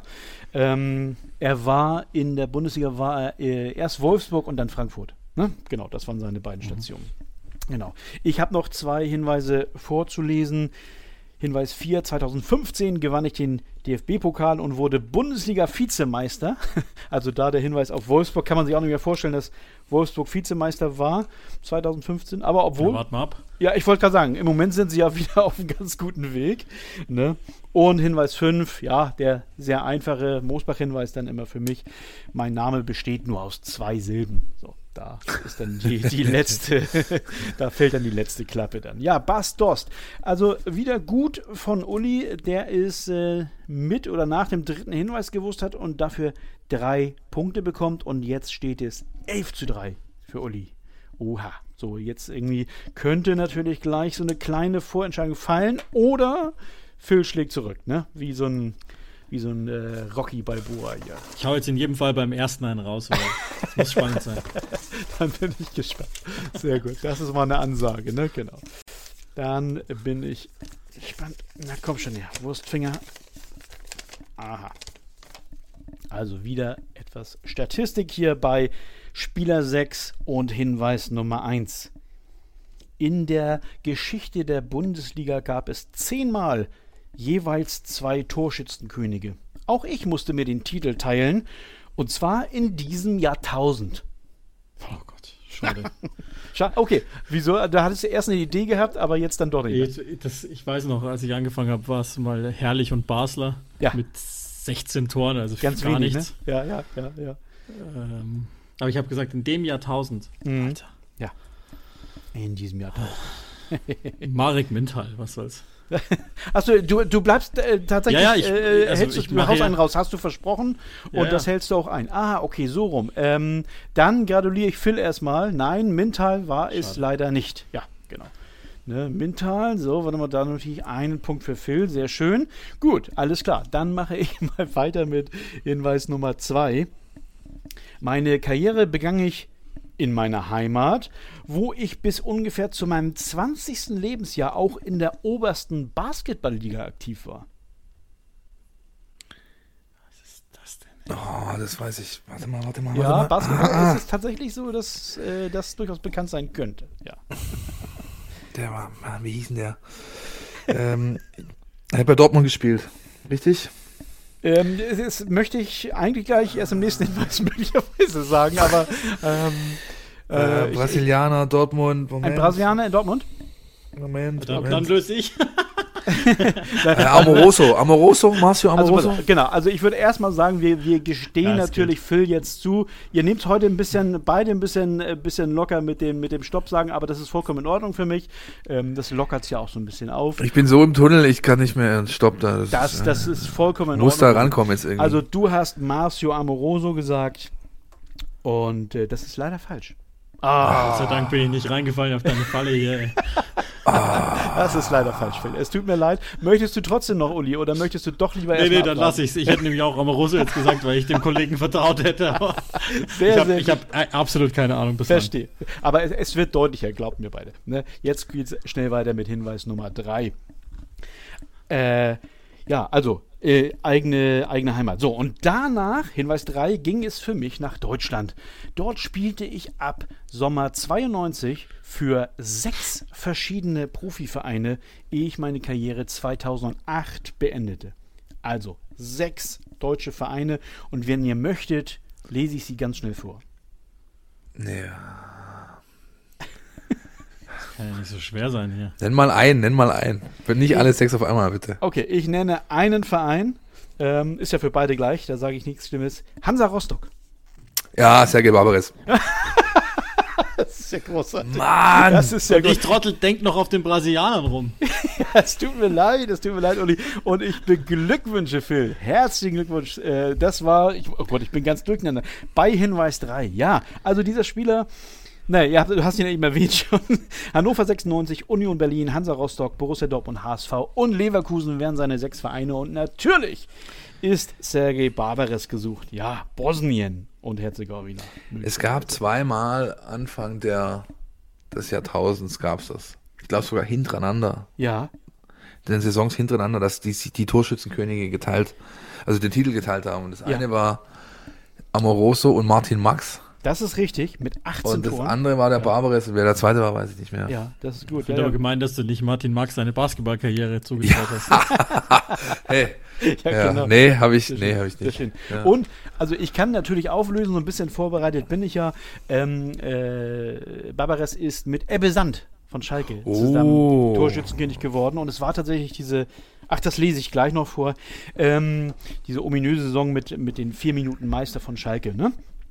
Er war in der Bundesliga, erst Wolfsburg und dann Frankfurt, ne? Genau, das waren seine beiden Stationen. Genau. Ich habe noch 2 Hinweise vorzulesen. Hinweis 4, 2015 gewann ich den DFB-Pokal und wurde Bundesliga-Vizemeister. Also da der Hinweis auf Wolfsburg, kann man sich auch nicht mehr vorstellen, dass Wolfsburg Vizemeister war 2015. Aber obwohl... Ja, warte mal ab. Ja, ich wollte gerade sagen, im Moment sind sie ja wieder auf einem ganz guten Weg. Ne? Und Hinweis 5, der sehr einfache Mosbach-Hinweis dann immer für mich. Mein Name besteht nur aus 2 Silben. So. Da ist dann die letzte, da fällt dann die letzte Klappe dann. Ja, Bas Dost. Also wieder gut von Uli, der es mit oder nach dem 3. Hinweis gewusst hat und dafür 3 Punkte bekommt. Und jetzt steht es 11:3 für Uli. Oha. So, jetzt irgendwie könnte natürlich gleich so eine kleine Vorentscheidung fallen oder Phil schlägt zurück, ne? Wie so ein Rocky Balboa hier. Ich hau jetzt in jedem Fall beim ersten einen raus, weil das muss spannend sein. Dann bin ich gespannt. Sehr gut. Das ist mal eine Ansage, ne? Genau. Dann bin ich gespannt. Na komm schon her. Wurstfinger. Aha. Also wieder etwas Statistik hier bei Spieler 6 und Hinweis Nummer 1. In der Geschichte der Bundesliga gab es 10-mal jeweils 2 Torschützenkönige. Auch ich musste mir den Titel teilen, und zwar in diesem Jahrtausend. Oh Gott, schade. Okay, wieso? Da hattest du erst eine Idee gehabt, aber jetzt dann doch nicht. Ich weiß noch, als ich angefangen habe, war es mal Herrlich und Basler mit 16 Toren, also ganz gar wenig, nichts. Ne? Ja. Aber ich habe gesagt, in dem Jahrtausend. Alter. Ja. In diesem Jahrtausend. Marek Mintal, was soll's. Achso, du bleibst tatsächlich, ich haust einen raus, hast du versprochen und das hältst du auch ein. Ah, okay, so rum. Dann gratuliere ich Phil erstmal. Nein, Mintal war es leider nicht. Ja, genau. Ne, Mintal, so, warte mal, da natürlich einen Punkt für Phil, sehr schön. Gut, alles klar. Dann mache ich mal weiter mit Hinweis Nummer 2. Meine Karriere begann ich in meiner Heimat, wo ich bis ungefähr zu meinem 20. Lebensjahr auch in der obersten Basketballliga aktiv war. Was ist das denn? Oh, das weiß ich. Warte mal. Ja, Basketball ist es tatsächlich so, dass das durchaus bekannt sein könnte. Ja. Der war, wie hieß denn der? Er hat bei Dortmund gespielt, richtig? Das möchte ich eigentlich gleich erst im nächsten Hinweis möglicherweise sagen, aber Brasilianer, Dortmund, Moment. Ein Brasilianer in Dortmund? Moment. Dann löse ich. Amoroso, Marcio Amoroso. Also, genau, also ich würde erstmal sagen, wir gestehen natürlich Phil jetzt zu. Ihr nehmt heute beide ein bisschen locker mit dem Stopp sagen, aber das ist vollkommen in Ordnung für mich. Das lockert es ja auch so ein bisschen auf. Ich bin so im Tunnel, ich kann nicht mehr Stopp da. Das ist vollkommen in Ordnung. Muss da rankommen jetzt irgendwie. Also du hast Marcio Amoroso gesagt und das ist leider falsch. Gott sei Dank bin ich nicht reingefallen auf deine Falle hier. Das ist leider falsch, Phil. Es tut mir leid. Möchtest du trotzdem noch, Uli, oder möchtest du doch lieber erst Nee, dann lasse ich es. Ich hätte nämlich auch Amoroso jetzt gesagt, weil ich dem Kollegen vertraut hätte. Aber ich habe absolut keine Ahnung bis Verstehe. Aber es wird deutlicher, glaubt mir beide. Ne? Jetzt geht es schnell weiter mit Hinweis Nummer 3. Also eigene Heimat. So, und danach, Hinweis 3, ging es für mich nach Deutschland. Dort spielte ich ab Sommer 92 für 6 verschiedene Profivereine, ehe ich meine Karriere 2008 beendete. Also 6 deutsche Vereine, und wenn ihr möchtet, lese ich sie ganz schnell vor. Ja. Kann ja nicht so schwer sein hier. Nenn mal einen. Nicht alle 6 auf einmal, bitte. Okay, ich nenne einen Verein. Ist ja für beide gleich, da sage ich nichts Schlimmes. Hansa Rostock. Ja, Sergej Barbares. Das ist ja großartig. Mann! Das ist ja ich Trottel, denk noch auf den Brasilianern rum. Ja, es tut mir leid, Uli. Und ich beglückwünsche Phil. Herzlichen Glückwunsch. Das war, oh Gott, ich bin ganz durcheinander. Bei Hinweis 3. Ja, also dieser Spieler, du hast ihn ja eben erwähnt schon. Hannover 96, Union Berlin, Hansa Rostock, Borussia Dortmund, HSV und Leverkusen wären seine 6 Vereine. Und natürlich ist Sergej Barbares gesucht. Ja, Bosnien und Herzegowina. Es gab zweimal Anfang des Jahrtausends gab's das. Ich glaube sogar hintereinander. Ja. Den Saisons hintereinander, dass die Torschützenkönige den Titel geteilt haben. Und das eine war Amoroso und Martin Max. Das ist richtig, mit 18 Toren. Und das andere war der Barbares, und wer der zweite war, weiß ich nicht mehr. Ja, das ist gut. Ich finde aber gemeint, dass du nicht Martin Max seine Basketballkarriere zugetraut hast. Hey. Ja, genau. Nee, habe ich nicht. Ja. Und, also ich kann natürlich auflösen, so ein bisschen vorbereitet bin ich ja. Barbares ist mit Ebbe Sand von Schalke zusammen Torschützenkönig geworden, und es war tatsächlich das lese ich gleich noch vor, diese ominöse Saison mit den 4 Minuten Meister von Schalke, ne?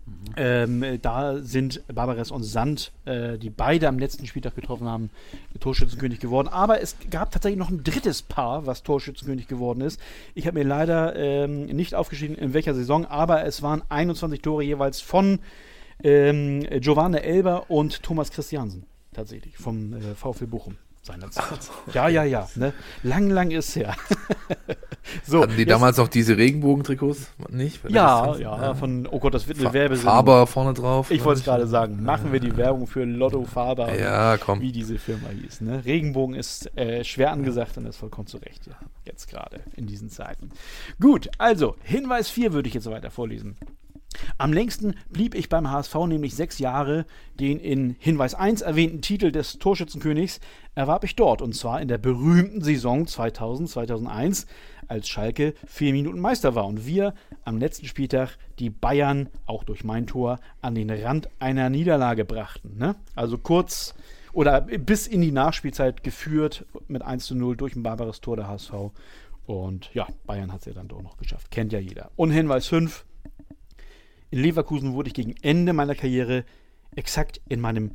Da sind Barbares und Sand, die beide am letzten Spieltag getroffen haben, Torschützenkönig geworden. Aber es gab tatsächlich noch ein drittes Paar, was Torschützenkönig geworden ist. Ich habe mir leider nicht aufgeschrieben, in welcher Saison, aber es waren 21 Tore jeweils von Giovanni Elber und Thomas Christiansen, tatsächlich, vom VfL Bochum seinerzeit. Ja, ne? Lang ist her. So, hatten die damals noch diese Regenbogentrikots? Nicht? Ja, von, oh Gott, das wird eine Werbesendung. Faber vorne drauf. Ich wollte es gerade sagen. Machen wir die Werbung für Lotto Faber. Ja, komm. Wie diese Firma hieß. Ne? Regenbogen ist schwer angesagt, und das vollkommen zu Recht. Ja. Jetzt gerade in diesen Zeiten. Gut, also Hinweis 4 würde ich jetzt weiter vorlesen. Am längsten blieb ich beim HSV, nämlich 6 Jahre. Den in Hinweis 1 erwähnten Titel des Torschützenkönigs erwarb ich dort, und zwar in der berühmten Saison 2000/2001, als Schalke 4 Minuten Meister war und wir am letzten Spieltag die Bayern, auch durch mein Tor, an den Rand einer Niederlage brachten. Ne? Also kurz oder bis in die Nachspielzeit geführt mit 1:0 durch ein Barbares Tor der HSV. Und ja, Bayern hat es ja dann doch noch geschafft. Kennt ja jeder. Und Hinweis 5. In Leverkusen wurde ich gegen Ende meiner Karriere, exakt in meinem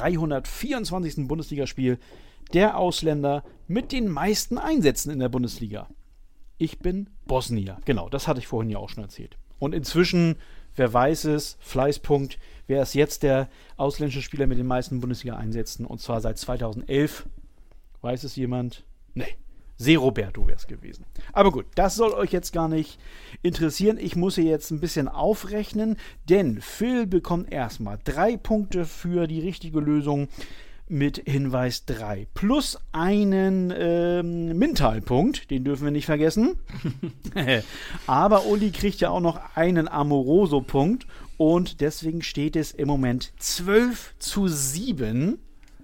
324. Bundesligaspiel, der Ausländer mit den meisten Einsätzen in der Bundesliga. Ich bin Bosnier. Genau, das hatte ich vorhin ja auch schon erzählt. Und inzwischen, wer weiß es, Fleißpunkt, wer ist jetzt der ausländische Spieler mit den meisten Bundesliga-Einsätzen? Und zwar seit 2011. Weiß es jemand? Nee. Roberto wäre es gewesen. Aber gut, das soll euch jetzt gar nicht interessieren. Ich muss hier jetzt ein bisschen aufrechnen, denn Phil bekommt erstmal 3 Punkte für die richtige Lösung mit Hinweis 3. Plus einen Mintal-Punkt, den dürfen wir nicht vergessen. Aber Uli kriegt ja auch noch einen Amoroso-Punkt, und deswegen steht es im Moment 12:7.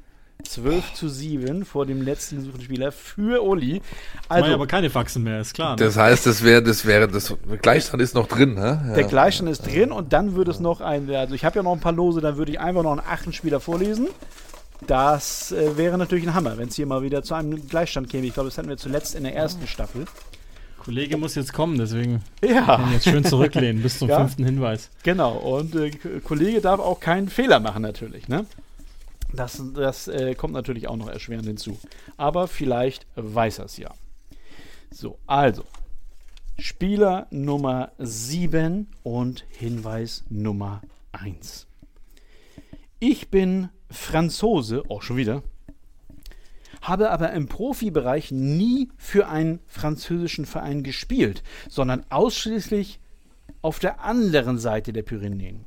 12:7 vor dem letzten gesuchten Spieler für Uli. Also aber keine Faxen mehr, ist klar. Ne? Das heißt, das Gleichstand ist noch drin, ne? Ja. Der Gleichstand ist drin, und dann würde es noch also ich habe ja noch ein paar Lose, dann würde ich einfach noch einen 8. Spieler vorlesen. Das wäre natürlich ein Hammer, wenn es hier mal wieder zu einem Gleichstand käme. Ich glaube, das hatten wir zuletzt in der ersten Staffel. Kollege muss jetzt komkommen, deswegen kann ich jetzt schön zurücklehnen bis zum 5. Hinweis. Genau, und Kollege darf auch keinen Fehler machen natürlich, ne? Das kommt natürlich auch noch erschwerend hinzu. Aber vielleicht weiß er es ja. So, also Spieler Nummer 7 und Hinweis Nummer 1. Ich bin Franzose, auch schon wieder, habe aber im Profibereich nie für einen französischen Verein gespielt, sondern ausschließlich auf der anderen Seite der Pyrenäen.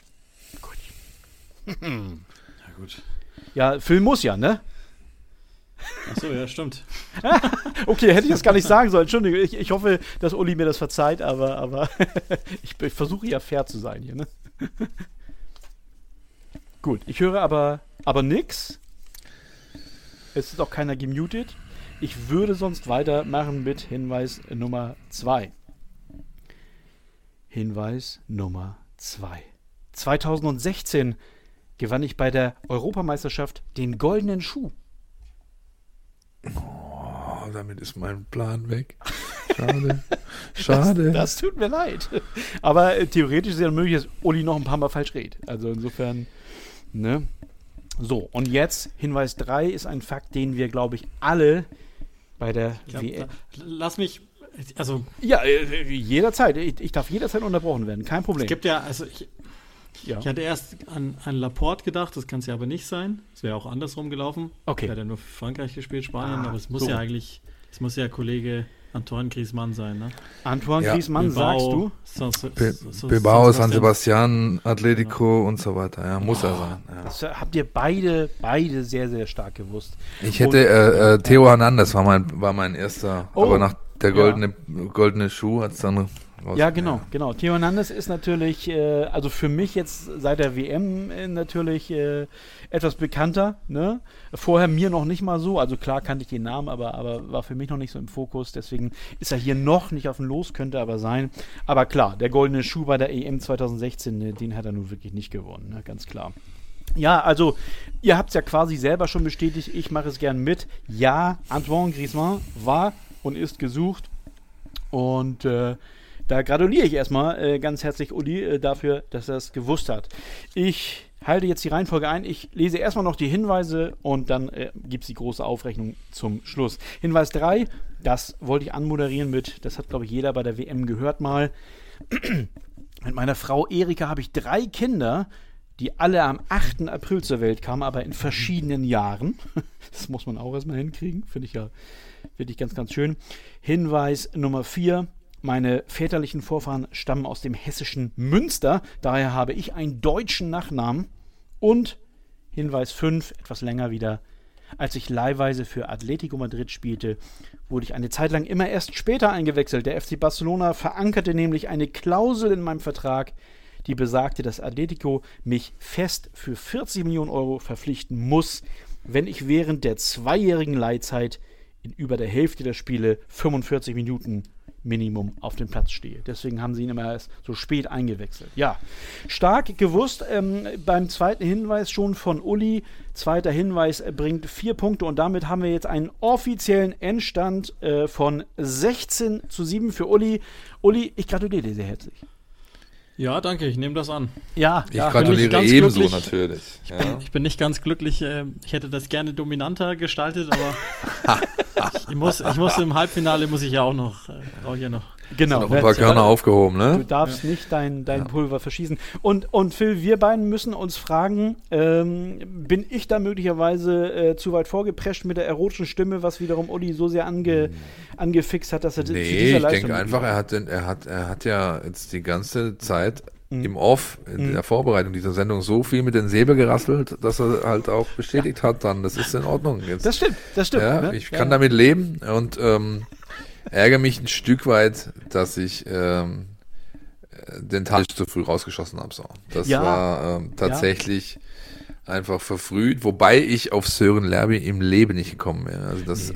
Ja, gut. Ja, Phil muss ja, ne? Achso, ja, stimmt. Okay, hätte ich das gar nicht sagen sollen. Entschuldigung, ich hoffe, dass Uli mir das verzeiht, aber ich versuche ja fair zu sein hier, ne? Gut, ich höre aber nix. Es ist auch keiner gemutet. Ich würde sonst weitermachen mit Hinweis Nummer 2. Hinweis Nummer 2. 2016 gewann ich bei der Europameisterschaft den goldenen Schuh. Oh, damit ist mein Plan weg. Schade. Das tut mir leid. Aber theoretisch ist es ja möglich, dass Uli noch ein paar Mal falsch redet. Also insofern, ne? So, und jetzt, Hinweis 3 ist ein Fakt, den wir, glaube ich, alle bei der WM... Lass mich, also... Ja, jederzeit. Ich darf jederzeit unterbrochen werden, kein Problem. Es gibt ja, also ich hatte erst an Laporte gedacht, das kann es ja aber nicht sein. Es wäre auch andersrum gelaufen. Okay. Er hat ja nur für Frankreich gespielt, Spanien, aber es muss ja eigentlich, es muss ja Kollege Antoine Griezmann sein, ne? Antoine Griezmann, Bilbao, sagst du? Bilbao, San Sebastian, Atletico und so weiter. Ja, muss er sein. Ja. Das habt ihr beide sehr, sehr stark gewusst. Ich hätte Theo Hernandez war mein erster, aber nach der goldene Schuh hat es dann... Ja, genau. Theo Hernandez ist natürlich, also für mich jetzt seit der WM natürlich etwas bekannter, ne? Vorher mir noch nicht mal so, also klar kannte ich den Namen, aber war für mich noch nicht so im Fokus, deswegen ist er hier noch nicht auf dem Los, könnte aber sein. Aber klar, der goldene Schuh bei der EM 2016, den hat er nun wirklich nicht gewonnen, ne? Ganz klar. Ja, also, ihr habt es ja quasi selber schon bestätigt, ich mache es gern mit. Ja, Antoine Griezmann war und ist gesucht und da gratuliere ich erstmal ganz herzlich Uli dafür, dass er es gewusst hat. Ich halte jetzt die Reihenfolge ein. Ich lese erstmal noch die Hinweise und dann gibt es die große Aufrechnung zum Schluss. Hinweis 3, das wollte ich anmoderieren mit, das hat glaube ich jeder bei der WM gehört mal. Mit meiner Frau Erika habe ich 3 Kinder, die alle am 8. April zur Welt kamen, aber in verschiedenen Jahren. Das muss man auch erstmal hinkriegen, finde ich ganz, ganz schön. Hinweis Nummer 4. Meine väterlichen Vorfahren stammen aus dem hessischen Münster, daher habe ich einen deutschen Nachnamen. Und Hinweis 5, etwas länger wieder, als ich leihweise für Atletico Madrid spielte, wurde ich eine Zeit lang immer erst später eingewechselt. Der FC Barcelona verankerte nämlich eine Klausel in meinem Vertrag, die besagte, dass Atletico mich fest für 40 Millionen Euro verpflichten muss, wenn ich während der 2-jährigen Leihzeit in über der Hälfte der Spiele 45 Minuten Minimum auf dem Platz stehe. Deswegen haben sie ihn immer erst so spät eingewechselt. Ja, stark gewusst. Beim zweiten Hinweis schon von Uli. Zweiter Hinweis bringt 4 Punkte und damit haben wir jetzt einen offiziellen Endstand von 16:7 für Uli. Uli, ich gratuliere dir sehr herzlich. Ja, danke, ich nehme das an. Ja, ich gratuliere ebenso natürlich. Ich bin nicht ganz glücklich. Ich hätte das gerne dominanter gestaltet, aber ich muss im Halbfinale brauche ich ja noch. Genau. Noch ein paar Körner aufgehoben, ne? Du darfst nicht dein Pulver verschießen. Und Phil, wir beiden müssen uns fragen, bin ich da möglicherweise zu weit vorgeprescht mit der erotischen Stimme, was wiederum Uli so sehr angefixt hat, dass er zu dieser Leistung... Nee, ich denke einfach, er hat ja jetzt die ganze Zeit im Off, in der Vorbereitung dieser Sendung so viel mit den Säbel gerasselt, dass er halt auch bestätigt hat dann, das ist in Ordnung jetzt. Das stimmt. Ja, ne? Ich kann damit leben und ärgere mich ein Stück weit, dass ich den Tag zu früh rausgeschossen habe. So. Das war tatsächlich einfach verfrüht, wobei ich auf Sören Lerby im Leben nicht gekommen wäre. Also das,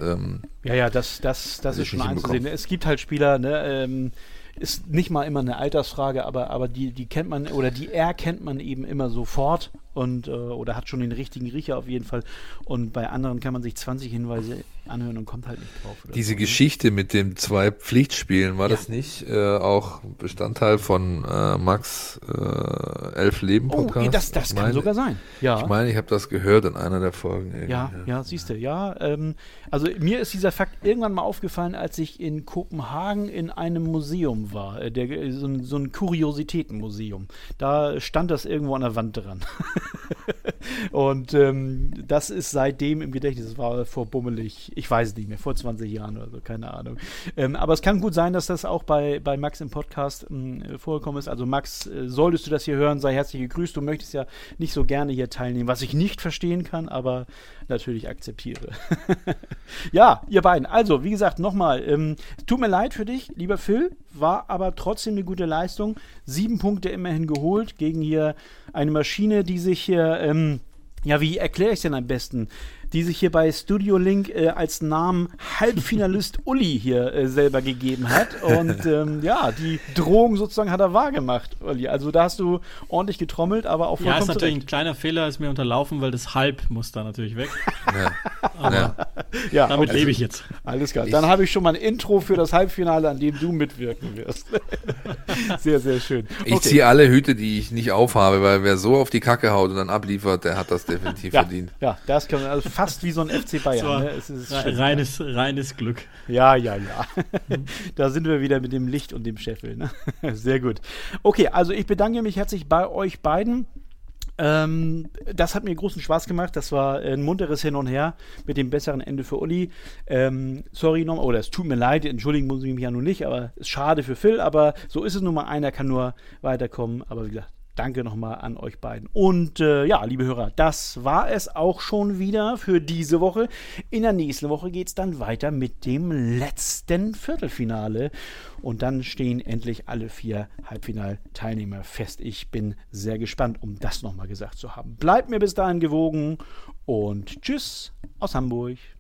das ist schon einzusehen. Es gibt halt Spieler, ne, ist nicht mal immer eine Altersfrage, aber die kennt man oder die erkennt man eben immer sofort und oder hat schon den richtigen Riecher auf jeden Fall. Und bei anderen kann man sich 20 Hinweise anhören und kommt halt nicht drauf. Diese Geschichte mit den 2 Pflichtspielen, war das nicht auch Bestandteil von Max 11 Leben Podcast? Das kann sogar sein. Ja. Ich meine, ich habe das gehört in einer der Folgen. Ja, siehst du, ja. Also mir ist dieser Fakt irgendwann mal aufgefallen, als ich in Kopenhagen in einem Museum Museum war. So ein Kuriositätenmuseum. Da stand das irgendwo an der Wand dran. Und das ist seitdem im Gedächtnis. Das war vor bummelig, ich weiß es nicht mehr, vor 20 Jahren oder so, keine Ahnung. Aber es kann gut sein, dass das auch bei Max im Podcast vorgekommen ist. Also Max, solltest du das hier hören, sei herzlich gegrüßt. Du möchtest ja nicht so gerne hier teilnehmen, was ich nicht verstehen kann, aber natürlich akzeptiere. Ja, ihr beiden. Also, wie gesagt, nochmal, tut mir leid für dich, lieber Phil, war aber trotzdem eine gute Leistung. 7 Punkte immerhin geholt gegen hier eine Maschine, die sich hier, wie erkläre ich es denn am besten? Die sich hier bei Studio Link als Namen Halbfinalist Uli hier selber gegeben hat. Und die Drohung sozusagen hat er wahrgemacht, Uli. Also da hast du ordentlich getrommelt, aber auch vollkommen ist natürlich ein kleiner Fehler, ist mir unterlaufen, weil das Halb muss da natürlich weg. Aber damit lebe ich jetzt. Alles klar. Dann habe ich schon mal ein Intro für das Halbfinale, an dem du mitwirken wirst. Sehr, sehr schön. Okay. Ich ziehe alle Hüte, die ich nicht aufhabe, weil wer so auf die Kacke haut und dann abliefert, der hat das definitiv verdient. Ja, das kann man, also fast wie so ein FC Bayern. Ne? Es ist reines Glück. Ja. Da sind wir wieder mit dem Licht und dem Scheffel. Ne? Sehr gut. Okay, also ich bedanke mich herzlich bei euch beiden. Das hat mir großen Spaß gemacht. Das war ein munteres Hin und Her mit dem besseren Ende für Uli. Sorry nochmal, oder es tut mir leid, entschuldigen muss ich mich ja nun nicht, aber es ist schade für Phil, aber so ist es nun mal, einer kann nur weiterkommen, aber wie gesagt, danke nochmal an euch beiden. Und liebe Hörer, das war es auch schon wieder für diese Woche. In der nächsten Woche geht es dann weiter mit dem letzten Viertelfinale. Und dann stehen endlich alle 4 Halbfinalteilnehmer fest. Ich bin sehr gespannt, um das nochmal gesagt zu haben. Bleibt mir bis dahin gewogen und tschüss aus Hamburg.